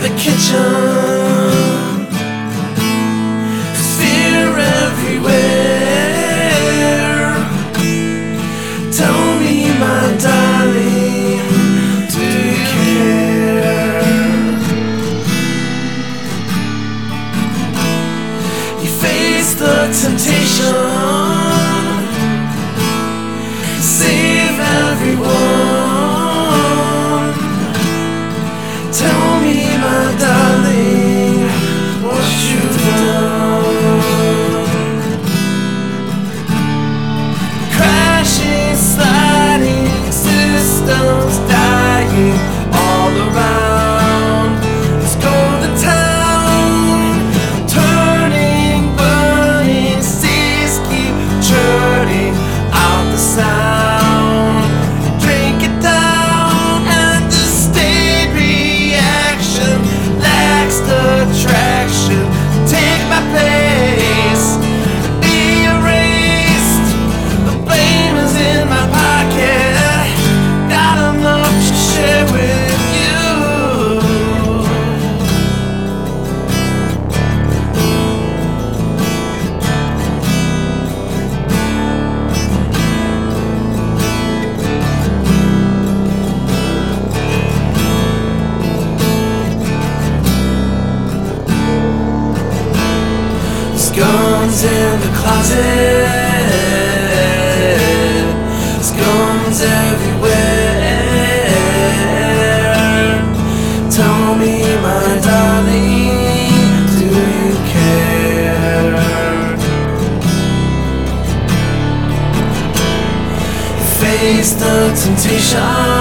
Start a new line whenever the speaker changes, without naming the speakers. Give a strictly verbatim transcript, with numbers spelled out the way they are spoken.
the kitchen, fear everywhere. Tell me, my darling, do you care? You face the temptation, save everyone. Tell me, my darling, what you've done. Crashing, sliding, systems dying all around this golden town. Turning, burning, seas keep churning out the sound. Drink it down and the state reaction lacks the traction. Take my place, be erased. The blame is in my pocket. Got enough to share with you. There's guns in the closet, there's guns everywhere. Tell me, my darling, do you care? Face the temptation,